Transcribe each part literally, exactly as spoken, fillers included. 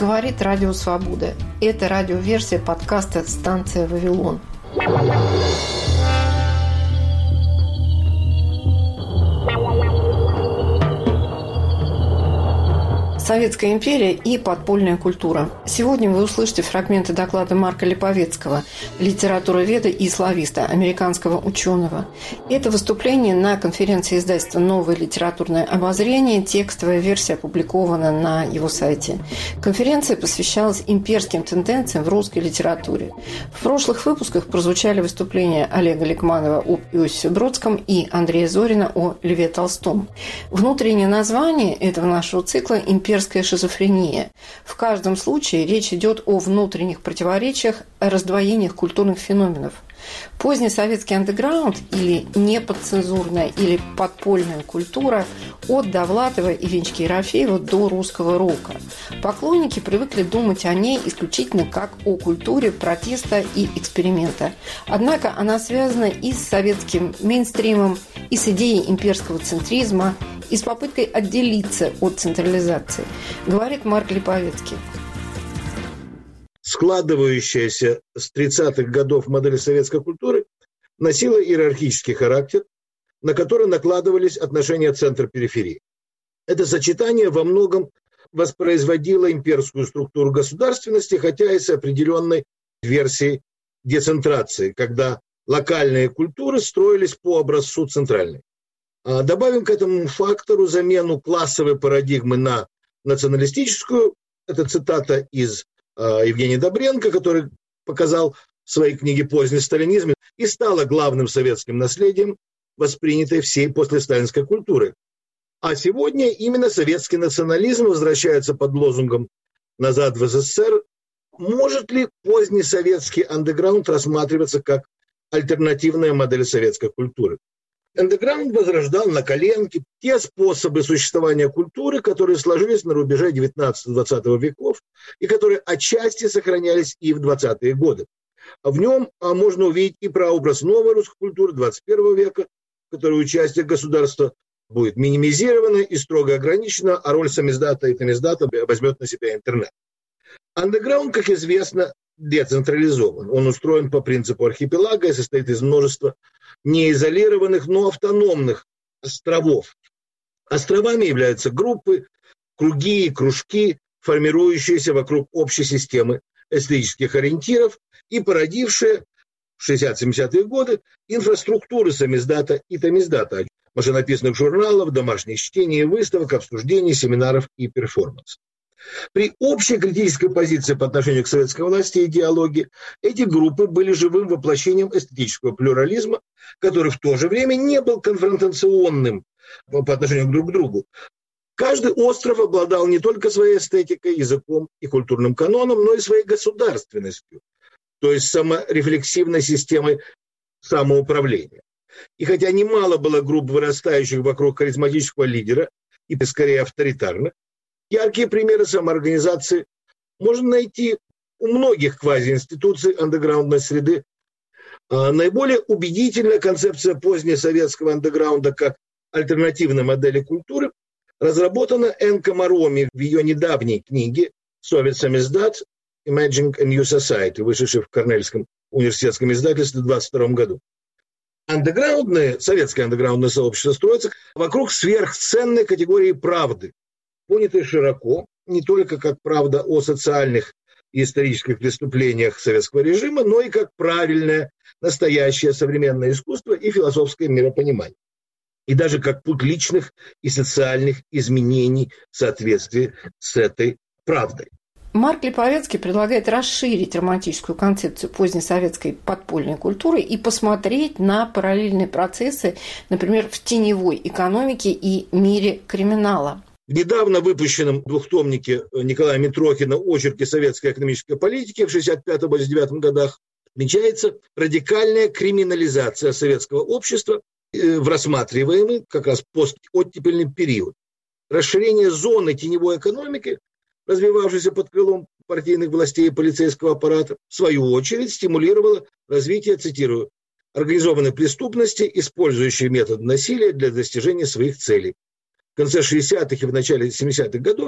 Говорит Радио Свобода. Это радиоверсия подкаста «Станция Вавилон». Советская империя и подпольная культура. Сегодня вы услышите фрагменты доклада Марка Липовецкого, литературоведа и слависта, американского ученого. Это выступление на конференции издательства «Новое литературное обозрение». Текстовая версия опубликована на его сайте. Конференция посвящалась имперским тенденциям в русской литературе. В прошлых выпусках прозвучали выступления Олега Ликманова об Иосифе Бродском и Андрея Зорина о Льве Толстом. Внутреннее название этого нашего цикла – «Имперская шизофрения». В каждом случае речь идет о внутренних противоречиях, о раздвоениях культурных феноменов. Поздний советский андеграунд или неподцензурная или подпольная культура от Довлатова и Венчки Ерофеева до русского рока. Поклонники привыкли думать о ней исключительно как о культуре протеста и эксперимента. Однако она связана и с советским мейнстримом, и с идеей имперского центризма, и с попыткой отделиться от централизации, говорит Марк Липовецкий. Складывающаяся с тридцатых годов модель советской культуры носила иерархический характер, на который накладывались отношения центр-периферии. Это сочетание во многом воспроизводило имперскую структуру государственности, хотя и с определенной версией децентрации, когда локальные культуры строились по образцу центральной. Добавим к этому фактору замену классовой парадигмы на националистическую. Это цитата из Евгения Добренко, который показал в своей книге «Поздний сталинизм» и стала главным советским наследием, воспринятой всей послесталинской культуры. А сегодня именно советский национализм возвращается под лозунгом «назад в СССР». Может ли поздний советский андеграунд рассматриваться как альтернативная модель советской культуры? Андеграунд возрождал на коленке те способы существования культуры, которые сложились на рубеже девятнадцатого-двадцатого веков и которые отчасти сохранялись и в двадцатые годы. В нем можно увидеть и прообраз новой русской культуры двадцать первого века, в которой участие государства будет минимизировано и строго ограничено, а роль самиздата и тамиздата возьмет на себя интернет. Андеграунд, как известно, децентрализован. Он устроен по принципу архипелага и состоит из множества неизолированных, но автономных островов. Островами являются группы, круги и кружки, формирующиеся вокруг общей системы эстетических ориентиров и породившие в шестидесятые-семидесятые годы инфраструктуры самиздата и тамиздата, машинописных журналов, домашних чтений, выставок, обсуждений, семинаров и перформансов. При общей критической позиции по отношению к советской власти и идеологии эти группы были живым воплощением эстетического плюрализма, который в то же время не был конфронтационным по отношению друг к другу. Каждый остров обладал не только своей эстетикой, языком и культурным каноном, но и своей государственностью, то есть саморефлексивной системой самоуправления. И хотя немало было групп, вырастающих вокруг харизматического лидера, и скорее авторитарных, яркие примеры самоорганизации можно найти у многих квазиинституций андеграундной среды. Наиболее убедительная концепция позднесоветского андеграунда как альтернативной модели культуры разработана Энко Мароми в ее недавней книге «Soviet Samizdat. Imagining a New Society», вышедшей в Корнельском университетском издательстве в двадцать втором году. Андеграундное, советское андеграундное сообщество строится вокруг сверхценной категории правды, понятой широко, не только как правда о социальных и исторических преступлениях советского режима, но и как правильное, настоящее современное искусство и философское миропонимание. И даже как путь личных и социальных изменений в соответствии с этой правдой. Марк Липовецкий предлагает расширить романтическую концепцию позднесоветской подпольной культуры и посмотреть на параллельные процессы, например, в теневой экономике и мире криминала. В недавно выпущенном двухтомнике Николая Митрохина «Очерки советской экономической политики» в шестьдесят пятом-шестьдесят девятом годах отмечается радикальная криминализация советского общества в рассматриваемый как раз постоттепельный период. Расширение зоны теневой экономики, развивавшейся под крылом партийных властей и полицейского аппарата, в свою очередь стимулировало развитие, цитирую, организованной преступности, использующей метод насилия для достижения своих целей. В конце шестидесятых и в начале семидесятых годов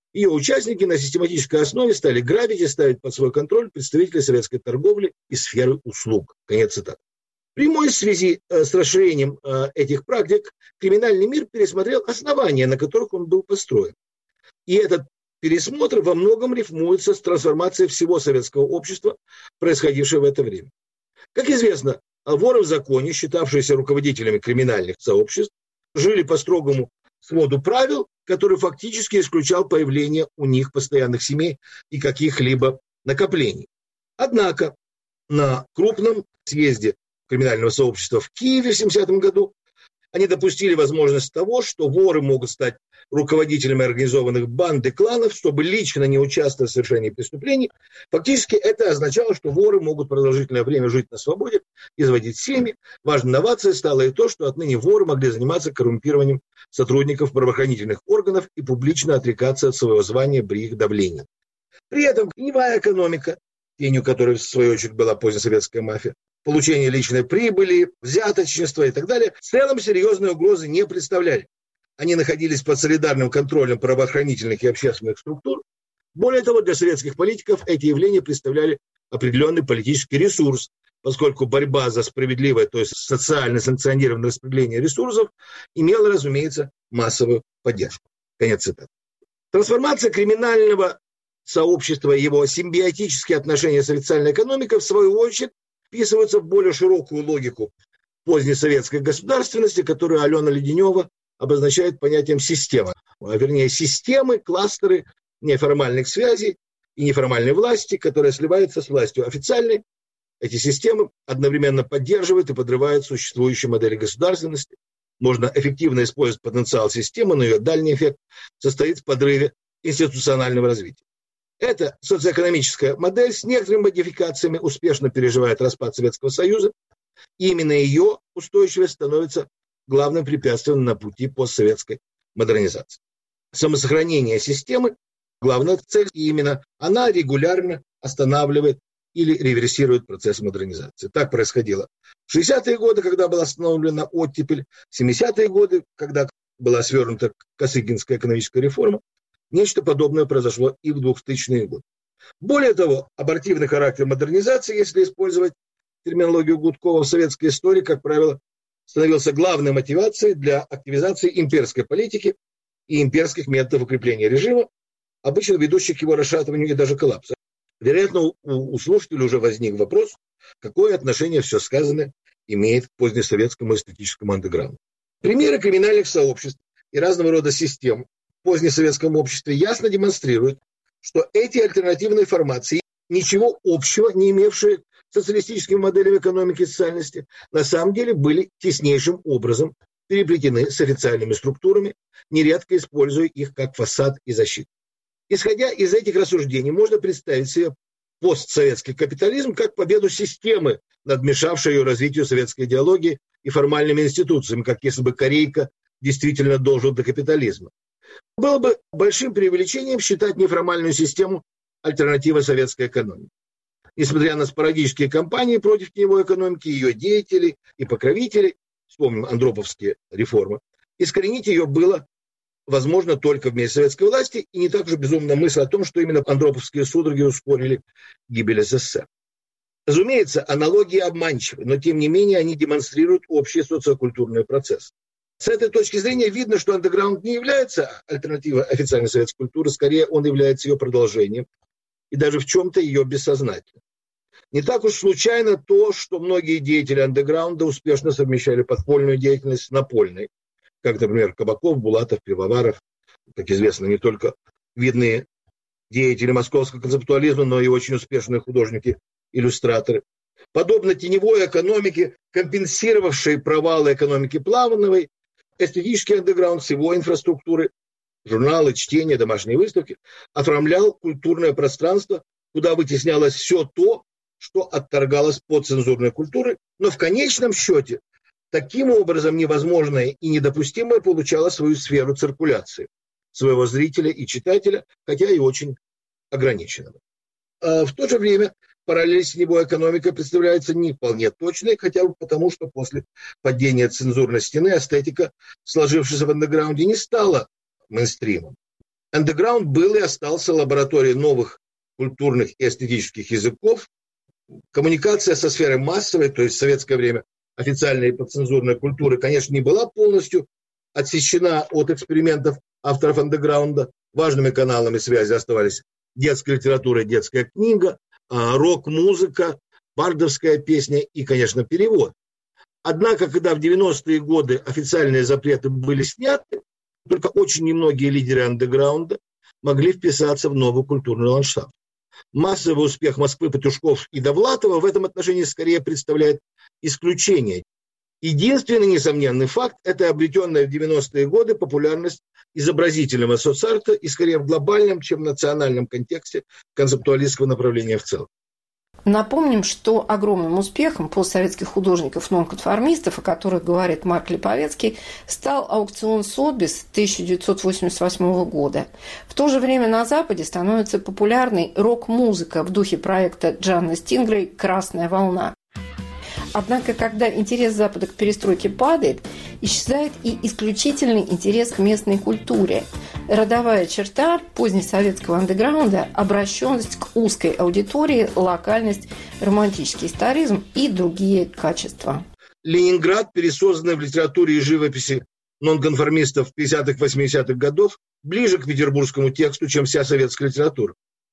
Ее участники на систематической основе стали грабить и ставить под свой контроль представителей советской торговли и сферы услуг. Конец цитаты. В прямой связи с расширением этих практик криминальный мир пересмотрел основания, на которых он был построен. И этот пересмотр во многом рифмуется с трансформацией всего советского общества, происходившей в это время. Как известно, воры в законе, считавшиеся руководителями криминальных сообществ, жили по строгому своду правил, который фактически исключал появление у них постоянных семей и каких-либо накоплений. Однако на крупном съезде криминального сообщества в Киеве в семидесятом году они допустили возможность того, что воры могут стать руководителями организованных банд и кланов, чтобы лично не участвовать в совершении преступлений. Фактически это означало, что воры могут продолжительное время жить на свободе, изводить семьи. Важной инновацией стало и то, что отныне воры могли заниматься коррумпированием сотрудников правоохранительных органов и публично отрекаться от своего звания при их давлении. При этом теневая экономика, тенью которой в свою очередь была позднесоветская мафия, получение личной прибыли, взяточничество и так далее, в целом серьезной угрозы не представляли. Они находились под солидарным контролем правоохранительных и общественных структур. Более того, для советских политиков эти явления представляли определенный политический ресурс, поскольку борьба за справедливое, то есть социально санкционированное распределение ресурсов имела, разумеется, массовую поддержку. Конец цитаты. Трансформация криминального сообщества и его симбиотические отношения с официальной экономикой, в свою очередь, вписываются в более широкую логику позднесоветской государственности, которую Алена Леденева обозначает понятием система, а вернее системы, кластеры неформальных связей и неформальной власти, которая сливается с властью официальной. Эти системы одновременно поддерживают и подрывают существующие модели государственности. Можно эффективно использовать потенциал системы, но ее дальний эффект состоит в подрыве институционального развития. Эта социоэкономическая модель с некоторыми модификациями успешно переживает распад Советского Союза. И именно ее устойчивость становится главным препятствием на пути постсоветской модернизации. Самосохранение системы – главная цель, и именно она регулярно останавливает или реверсирует процесс модернизации. Так происходило в шестидесятые годы, когда была остановлена оттепель, в семидесятые годы, когда была свернута Косыгинская экономическая реформа. Нечто подобное произошло и в двухтысячные годы. Более того, абортивный характер модернизации, если использовать терминологию Гудкова, в советской истории, как правило, становился главной мотивацией для активизации имперской политики и имперских методов укрепления режима, обычно ведущих к его расшатыванию и даже коллапсу. Вероятно, у, у слушателей уже возник вопрос, какое отношение все сказанное имеет к позднесоветскому эстетическому андеграунду. Примеры криминальных сообществ и разного рода систем в позднесоветском обществе ясно демонстрируют, что эти альтернативные формации, ничего общего не имевшие с социалистическими моделями экономики и социальности, на самом деле были теснейшим образом переплетены с официальными структурами, нередко используя их как фасад и защиту. Исходя из этих рассуждений, можно представить себе постсоветский капитализм как победу системы над мешавшей ее развитию советской идеологии и формальными институциями, как если бы Корейка действительно дожил до капитализма. Было бы большим преувеличением считать неформальную систему альтернативой советской экономики. Несмотря на спорадические кампании против теневой экономики, ее деятелей и покровителей, вспомним андроповские реформы, искоренить ее было возможно только вместе советской власти, и не так уж безумна мысль о том, что именно андроповские судороги ускорили гибель СССР. Разумеется, аналогии обманчивы, но тем не менее они демонстрируют общий социокультурный процесс. С этой точки зрения видно, что андеграунд не является альтернативой официальной советской культуры, скорее он является ее продолжением и даже в чем-то ее бессознательным. Не так уж случайно то, что многие деятели андеграунда успешно совмещали подпольную деятельность с напольной, как, например, Кабаков, Булатов, Пивоваров, как известно, не только видные деятели московского концептуализма, но и очень успешные художники-иллюстраторы. Подобно теневой экономике, компенсировавшей провалы экономики Плановой, эстетический андеграунд с его инфраструктурой, журналы, чтения, домашние выставки, оформлял культурное пространство, куда вытеснялось все то, что отторгалось под цензурной культурой, но в конечном счете таким образом невозможное и недопустимое получало свою сферу циркуляции своего зрителя и читателя, хотя и очень ограниченного. А в то же время параллель с теневой экономикой представляется не вполне точной, хотя бы потому, что после падения цензурной стены эстетика, сложившаяся в андеграунде, не стала мейнстримом. Андеграунд был и остался лабораторией новых культурных и эстетических языков. Коммуникация со сферой массовой, то есть в советское время официальной и подцензурной культуры, конечно, не была полностью отсечена от экспериментов авторов андеграунда. Важными каналами связи оставались детская литература и детская книга, рок-музыка, бардовская песня и, конечно, перевод. Однако, когда в девяностые годы официальные запреты были сняты, только очень немногие лидеры андеграунда могли вписаться в новый культурный ландшафт. Массовый успех Москвы, Петушков и Довлатова в этом отношении скорее представляет исключение. Единственный несомненный факт – это обретенная в девяностые годы популярность изобразительного соцарта и скорее в глобальном, чем в национальном контексте концептуалистского направления в целом. Напомним, что огромным успехом постсоветских художников-нонконформистов, о которых говорит Марк Липовецкий, стал аукцион Сотбис тысяча девятьсот восемьдесят восьмого года. В то же время на Западе становится популярной рок-музыка в духе проекта Джанны Стингрей «Красная волна». Однако, когда интерес Запада к перестройке падает, исчезает и исключительный интерес к местной культуре. Родовая черта позднесоветского андеграунда – обращенность к узкой аудитории, локальность, романтический историзм и другие качества. Ленинград, пересозданный в литературе и живописи нонконформистов пятидесятых-восьмидесятых годов, ближе к петербургскому тексту, чем вся советская литература.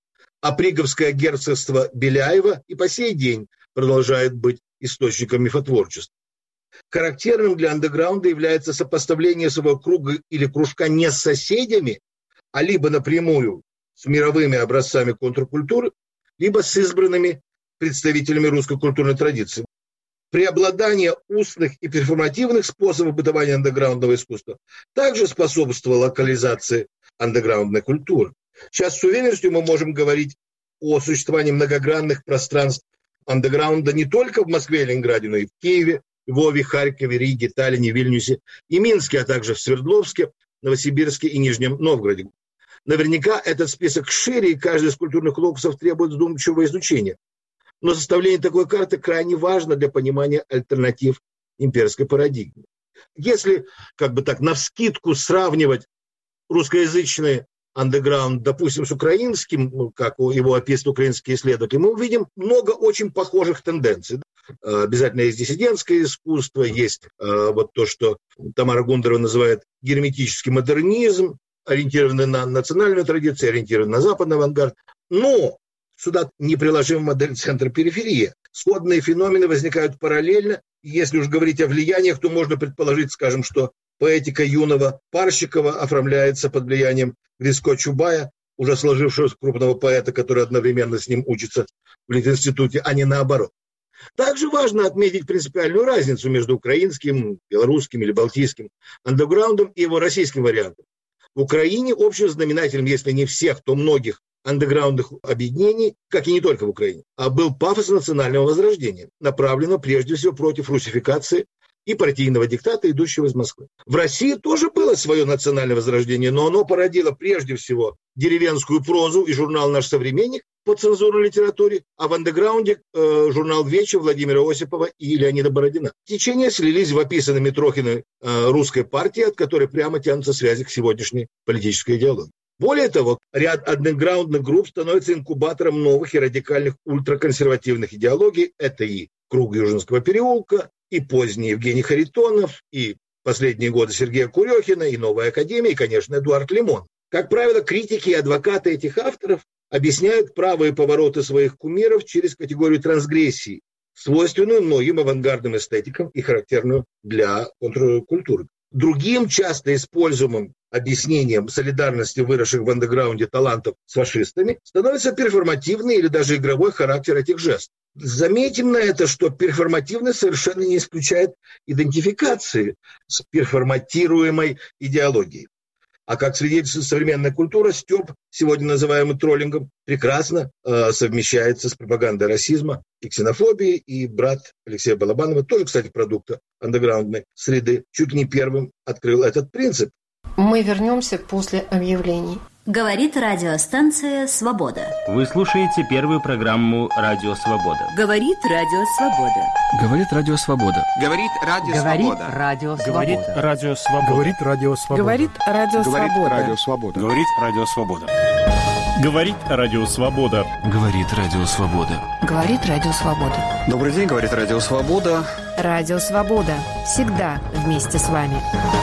А Приговское герцогство Беляева и по сей день продолжает быть источником мифотворчества. Характерным для андеграунда является сопоставление своего круга или кружка не с соседями, а либо напрямую с мировыми образцами контркультуры, либо с избранными представителями русской культурной традиции. Преобладание устных и перформативных способов бытования андеграундного искусства также способствовало локализации андеграундной культуры. Сейчас с уверенностью мы можем говорить о существовании многогранных пространств андеграунда не только в Москве и Ленинграде, но и в Киеве, Львове, Харькове, Риге, Таллине, Вильнюсе и Минске, а также в Свердловске, Новосибирске и Нижнем Новгороде. Наверняка этот список шире, и каждый из культурных локусов требует вдумчивого изучения. Но составление такой карты крайне важно для понимания альтернатив имперской парадигме. Если, как бы так, навскидку сравнивать русскоязычные андеграунд, допустим, с украинским, как его описывают украинские исследователи, мы увидим много очень похожих тенденций. Обязательно есть диссидентское искусство, есть вот то, что Тамара Гундарова называет герметический модернизм, ориентированный на национальную традицию, ориентированный на западный авангард. Но сюда неприложима модель центра-периферия. Сходные феномены возникают параллельно. Если уж говорить о влияниях, то можно предположить, скажем, что поэтика юного Парщикова оформляется под влиянием Грицко-Чубая, уже сложившегося крупного поэта, который одновременно с ним учится в Литинституте, а не наоборот. Также важно отметить принципиальную разницу между украинским, белорусским или балтийским андеграундом и его российским вариантом. В Украине общим знаменателем, если не всех, то многих андеграундных объединений, как и не только в Украине, а был пафос национального возрождения, направленного прежде всего против русификации и партийного диктата, идущего из Москвы. В России тоже было свое национальное возрождение, но оно породило прежде всего деревенскую прозу и журнал «Наш современник» по цензурной литературе, а в андеграунде э, журнал «Вече» Владимира Осипова и Леонида Бородина. Течения слились в описанной Митрохиной э, русской партии, от которой прямо тянутся связи к сегодняшней политической идеологии. Более того, ряд андеграундных групп становится инкубатором новых и радикальных ультраконсервативных идеологий. Это и «Круг Южинского переулка», и поздний Евгений Харитонов, и последние годы Сергея Курехина, и Новая Академия, и, конечно, Эдуард Лимон. Как правило, критики и адвокаты этих авторов объясняют правые повороты своих кумиров через категорию трансгрессии, свойственную многим авангардным эстетикам и характерную для контркультуры. Другим часто используемым объяснением солидарности выросших в андеграунде талантов с фашистами становится перформативный или даже игровой характер этих жестов. Заметим на это, что перформативность совершенно не исключает идентификации с перформатируемой идеологией. А как свидетельствует современная культура, стёб, сегодня называемый троллингом, прекрасно э, совмещается с пропагандой расизма и ксенофобии. И брат Алексея Балабанова, тоже, кстати, продукта андеграундной среды, чуть не первым открыл этот принцип. Мы вернемся после объявлений. Говорит радиостанция «Свобода». Вы слушаете первую программу «Радио Свобода». Говорит Радио Свобода. Говорит Радио Свобода. Говорит Радио Свобода. Говорит Радио Свобода. Говорит Радио Свобода. Говорит Радио Свобода. Говорит Радио Свобода. Говорит Радио Свобода. Говорит Радио Свобода. Говорит Радио Свобода. Добрый день, говорит Радио Свобода. Радио Свобода. Всегда вместе с вами.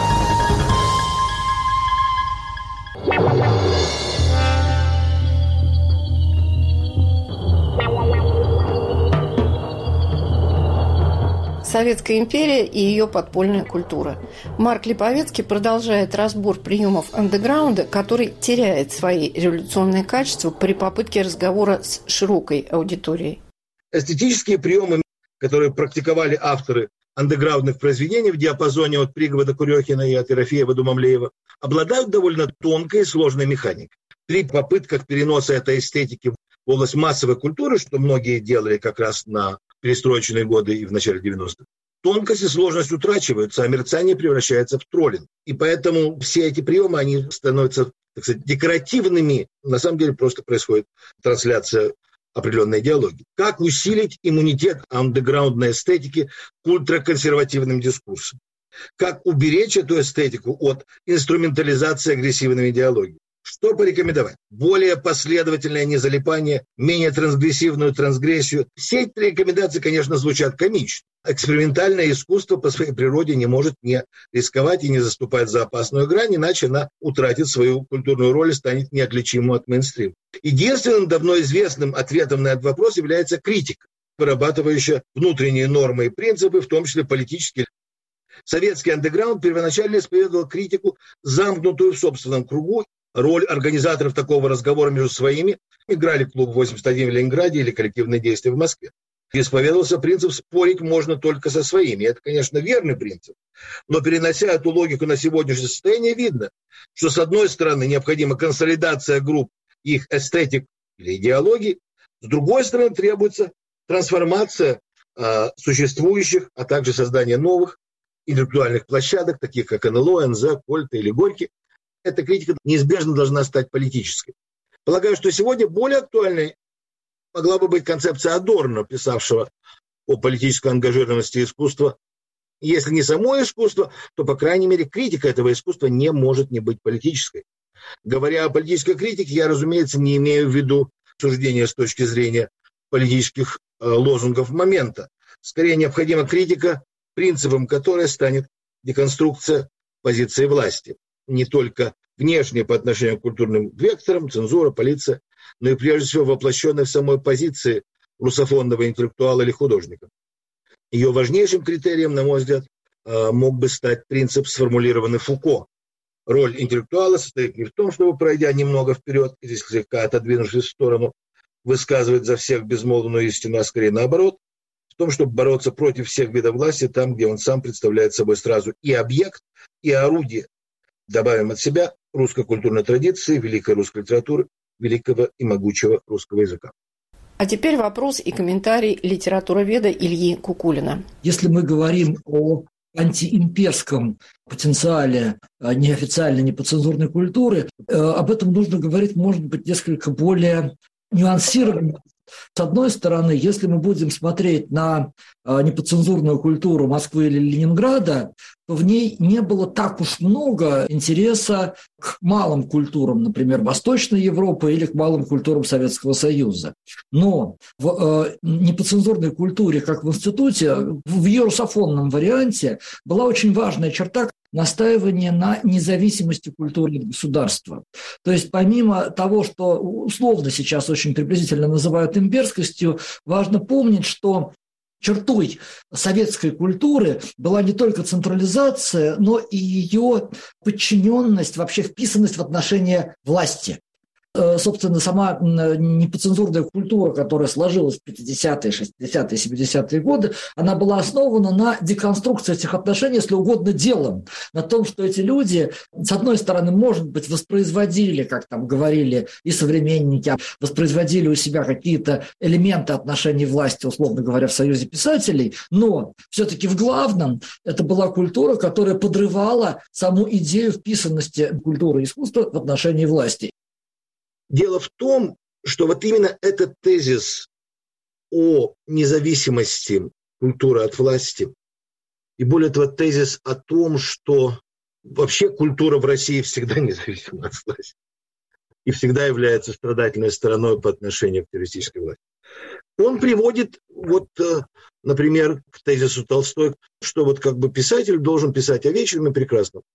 Советская империя и ее подпольная культура. Марк Липовецкий продолжает разбор приемов андеграунда, который теряет свои революционные качества при попытке разговора с широкой аудиторией. Эстетические приемы, которые практиковали авторы андеграундных произведений в диапазоне от Пригова Курехина и от Ерофеева до Мамлеева, обладают довольно тонкой и сложной механикой. При попытках переноса этой эстетики в область массовой культуры, что многие делали как раз на перестроечные годы и в начале девяностых, тонкость и сложность утрачиваются, а мерцание превращается в троллинг. И поэтому все эти приемы, они становятся, так сказать, декоративными. На самом деле просто происходит трансляция определенной идеологии. Как усилить иммунитет андеграундной эстетики к ультраконсервативным дискурсам? Как уберечь эту эстетику от инструментализации агрессивной идеологии? Что порекомендовать? Более последовательное незалипание, менее трансгрессивную трансгрессию. Все эти рекомендации, конечно, звучат комично. Экспериментальное искусство по своей природе не может не рисковать и не заступать за опасную грань, иначе она утратит свою культурную роль и станет неотличимой от мейнстрима. Единственным давно известным ответом на этот вопрос является критика, вырабатывающая внутренние нормы и принципы, в том числе политические. Советский андеграунд первоначально исповедовал критику, замкнутую в собственном кругу. Роль организаторов такого разговора между своими играли клуб восемьдесят один в Ленинграде или коллективные действия в Москве. Исповедовался принцип «спорить можно только со своими». Это, конечно, верный принцип. Но перенося эту логику на сегодняшнее состояние, видно, что, с одной стороны, необходима консолидация групп, их эстетик или идеологии, с другой стороны, требуется трансформация э, существующих, а также создание новых интеллектуальных площадок, таких как эн эл о, эн зэ, Кольта или Горький. Эта критика неизбежно должна стать политической. Полагаю, что сегодня более актуальной могла бы быть концепция Адорно, писавшего о политической ангажированности искусства. Если не само искусство, то, по крайней мере, критика этого искусства не может не быть политической. Говоря о политической критике, я, разумеется, не имею в виду суждения с точки зрения политических э, лозунгов момента. Скорее, необходима критика, принципом которой станет деконструкция позиции власти. Не только внешне по отношению к культурным векторам, цензура, полиция, но и прежде всего воплощенной в самой позиции русофонного интеллектуала или художника. Ее важнейшим критерием, на мой взгляд, мог бы стать принцип, сформулированный Фуко. Роль интеллектуала состоит не в том, чтобы, пройдя немного вперед, здесь слегка отодвинувшись в сторону, высказывать за всех безмолвную истину, а скорее наоборот, в том, чтобы бороться против всех видов власти там, где он сам представляет собой сразу и объект, и орудие. Добавим от себя русской культурной традиции, великой русской литературы, великого и могучего русского языка. А теперь вопрос и комментарий литературоведа Ильи Кукулина. Если мы говорим о антиимперском потенциале неофициальной, неподцензурной культуры, об этом нужно говорить, может быть, несколько более нюансированно. С одной стороны, если мы будем смотреть на неподцензурную культуру Москвы или Ленинграда, то в ней не было так уж много интереса к малым культурам, например, Восточной Европы или к малым культурам Советского Союза. Но в э, неподцензурной культуре, как в институте, в ее русофонном варианте была очень важная черта настаивание на независимости культуры от государства. То есть помимо того, что условно сейчас очень приблизительно называют имперскостью, важно помнить, что чертой советской культуры была не только централизация, но и ее подчиненность, вообще вписанность в отношения власти. Собственно, сама неподцензурная культура, которая сложилась в пятидесятые, шестидесятые, семидесятые годы, она была основана на деконструкции этих отношений, если угодно, делом. На том, что эти люди, с одной стороны, может быть, воспроизводили, как там говорили и современники, воспроизводили у себя какие-то элементы отношений власти, условно говоря, в Союзе писателей, но все-таки в главном это была культура, которая подрывала саму идею вписанности культуры и искусства в отношении власти. Дело в том, что вот именно этот тезис о независимости культуры от власти, и более того, тезис о том, что вообще культура в России всегда независима от власти и всегда является страдательной стороной по отношению к террористической власти. Он приводит, вот, например, к тезису Толстой, что вот как бы писатель должен писать о вечном и прекрасном,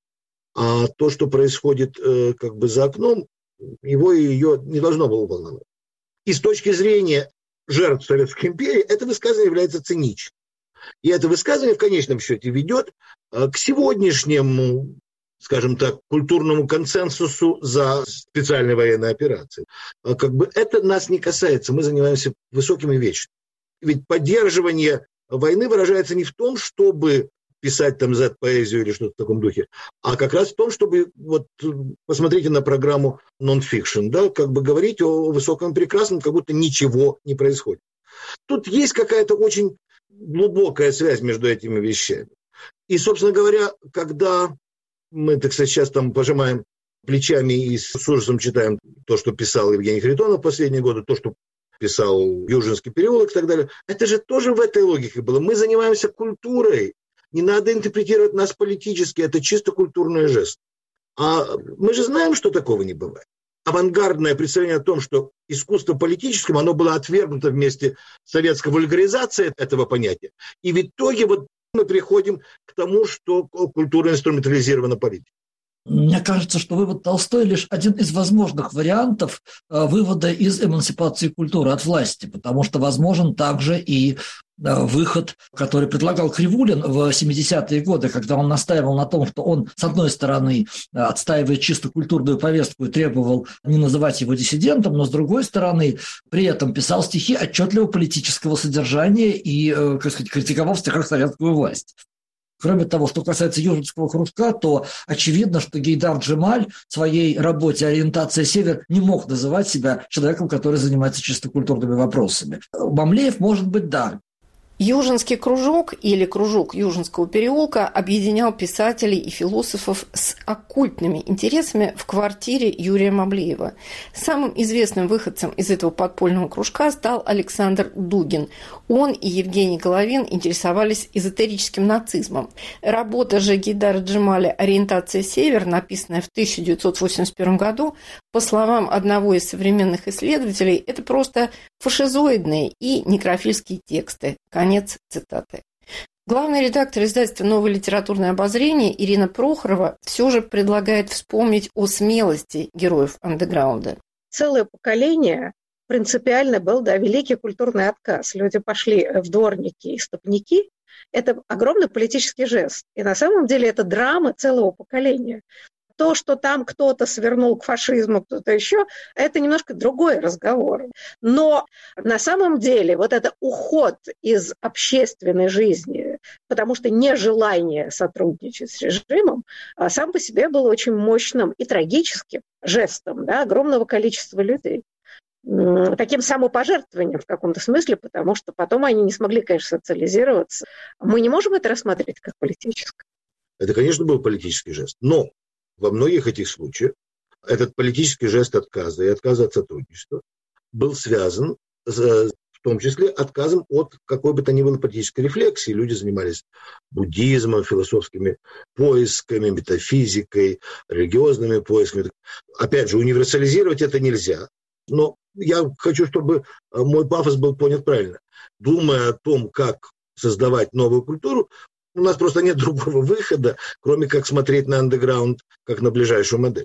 а то, что происходит как бы за окном, его и ее не должно было волновать. И с точки зрения жертв Советской империи это высказывание является циничным. И это высказывание в конечном счете ведет к сегодняшнему, скажем так, культурному консенсусу за специальные военные операции. Как бы это нас не касается, мы занимаемся высоким и вечным. Ведь поддерживание войны выражается не в том, чтобы писать там Z-поэзию или что-то в таком духе, а как раз в том, чтобы, вот, посмотрите на программу Non-Fiction, да, как бы говорить о высоком и прекрасном, как будто ничего не происходит. Тут есть какая-то очень глубокая связь между этими вещами. И, собственно говоря, когда мы, так сказать, сейчас там пожимаем плечами и с ужасом читаем то, что писал Евгений Харитонов в последние годы, то, что писал Южинский переулок и так далее, это же тоже в этой логике было. Мы занимаемся культурой. Не надо интерпретировать нас политически, это чисто культурный жест. А мы же знаем, что такого не бывает. Авангардное представление о том, что искусство политическим, оно было отвергнуто вместе с советской вульгаризацией этого понятия. И в итоге вот мы приходим к тому, что культура инструментализирована политикой. Мне кажется, что вывод Толстой лишь один из возможных вариантов вывода из эмансипации культуры от власти, потому что возможен также и выход, который предлагал Кривулин в семидесятые годы, когда он настаивал на том, что он, с одной стороны, отстаивает чисто культурную повестку и требовал не называть его диссидентом, но, с другой стороны, при этом писал стихи отчетливо политического содержания и, как сказать, критиковал в стихах советскую власть. Кроме того, что касается Южинского кружка, то очевидно, что Гейдар Джемаль в своей работе «Ориентация Север» не мог называть себя человеком, который занимается чисто культурными вопросами. Мамлеев, может быть, да. Южинский кружок или кружок Южинского переулка объединял писателей и философов с оккультными интересами в квартире Юрия Мамлеева. Самым известным выходцем из этого подпольного кружка стал Александр Дугин. Он и Евгений Головин интересовались эзотерическим нацизмом. Работа же Гейдара Джемаля «Ориентация Север», написанная в тысяча девятьсот восемьдесят первом году, по словам одного из современных исследователей, это просто фашизоидные и некрофильские тексты. Конец цитаты. Главный редактор издательства «Новое литературное обозрение» Ирина Прохорова все же предлагает вспомнить о смелости героев андеграунда. Целое поколение принципиально был, да, великий культурный отказ. Люди пошли в дворники и стопники. Это огромный политический жест. И на самом деле это драма целого поколения. То, что там кто-то свернул к фашизму, кто-то еще, это немножко другой разговор. Но на самом деле вот это уход из общественной жизни, потому что нежелание сотрудничать с режимом, сам по себе был очень мощным и трагическим жестом, да, огромного количества людей. Таким самопожертвованием в каком-то смысле, потому что потом они не смогли, конечно, социализироваться. Мы не можем это рассматривать как политическое. Это, конечно, был политический жест, но во многих этих случаях этот политический жест отказа и отказа от сотрудничества был связан с, в том числе, отказом от какой бы то ни было политической рефлексии. Люди занимались буддизмом, философскими поисками, метафизикой, религиозными поисками. Опять же, универсализировать это нельзя. Но я хочу, чтобы мой пафос был понят правильно. Думая о том, как создавать новую культуру, у нас просто нет другого выхода, кроме как смотреть на андеграунд как на ближайшую модель.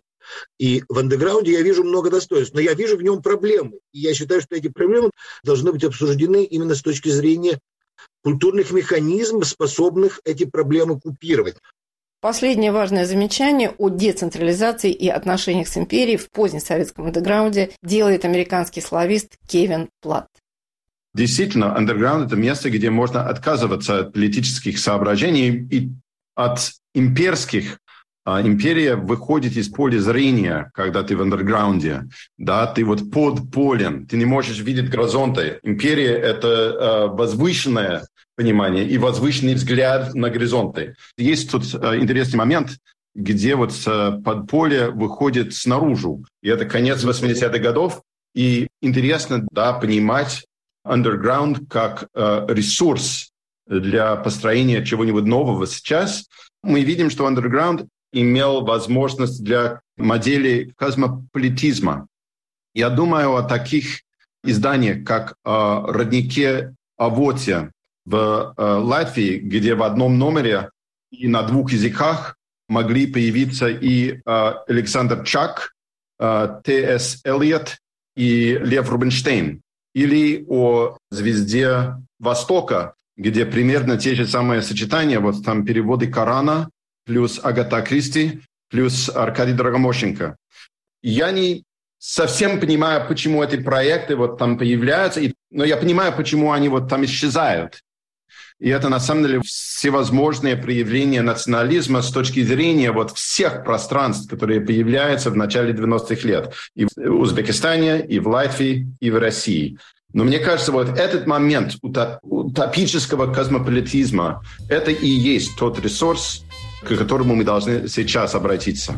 И в андеграунде я вижу много достоинств, но я вижу в нем проблемы. И я считаю, что эти проблемы должны быть обсуждены именно с точки зрения культурных механизмов, способных эти проблемы купировать. Последнее важное замечание о децентрализации и отношениях с империей в позднесоветском андеграунде делает американский славист Кевин Платт. Действительно, андерграунд – это место, где можно отказываться от политических соображений и от имперских. Империя выходит из поля зрения, когда ты в андерграунде. Да, ты вот под полем, ты не можешь видеть горизонты. Империя – это возвышенное понимание и возвышенный взгляд на горизонты. Есть тут интересный момент. где вот подполье выходит снаружи. И это конец восьмидесятых годов. И интересно, да, понимать underground как э, ресурс для построения чего-нибудь нового сейчас. Мы видим, что underground имел возможность для модели космополитизма. Я думаю о таких изданиях, как э, «Роднике Авотия» в э, Латвии, где в одном номере и на двух языках могли появиться и э, Александр Чак, э, Т С Эллиот и Лев Рубинштейн. Или о «Звезде Востока», где примерно те же самые сочетания, вот там переводы Корана, плюс Агата Кристи, плюс Аркадий Драгомощенко. Я не совсем понимаю, почему эти проекты вот там появляются, но я понимаю, почему они вот там исчезают. И это, на самом деле, всевозможные проявления национализма с точки зрения вот всех пространств, которые появляются в начале девяностых лет. И в Узбекистане, и в Латвии, и в России. Но мне кажется, вот этот момент утопического космополитизма, это и есть тот ресурс, к которому мы должны сейчас обратиться.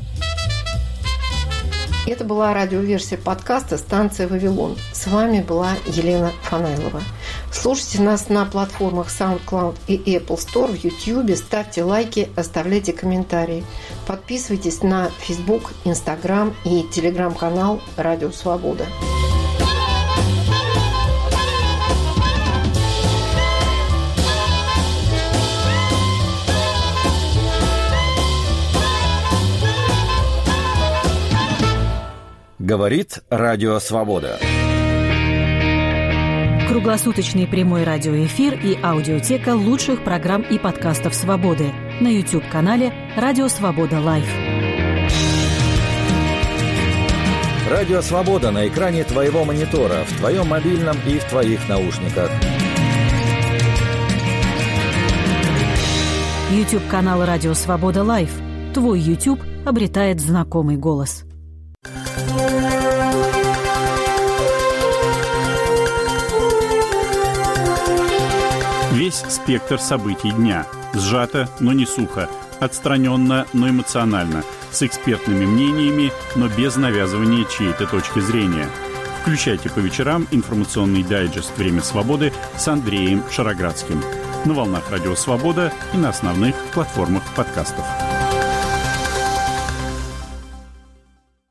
Это была радиоверсия подкаста «Станция Вавилон». С вами была Елена Фанайлова. Слушайте нас на платформах SoundCloud и Apple Store, в YouTube, ставьте лайки, оставляйте комментарии. Подписывайтесь на Facebook, Instagram и Telegram-канал «Радио Свобода». Говорит Радио Свобода. Круглосуточный прямой радиоэфир и аудиотека лучших программ и подкастов «Свободы» на YouTube-канале «Радио Свобода Лайв». Радио Свобода на экране твоего монитора, в твоем мобильном и в твоих наушниках. YouTube-канал «Радио Свобода Лайв». Твой YouTube обретает знакомый голос. Весь спектр событий дня. Сжато, но не сухо. Отстраненно, но эмоционально. С экспертными мнениями, но без навязывания чьей-то точки зрения. Включайте по вечерам информационный дайджест «Время свободы» с Андреем Шароградским. На волнах Радио Свобода и на основных платформах подкастов.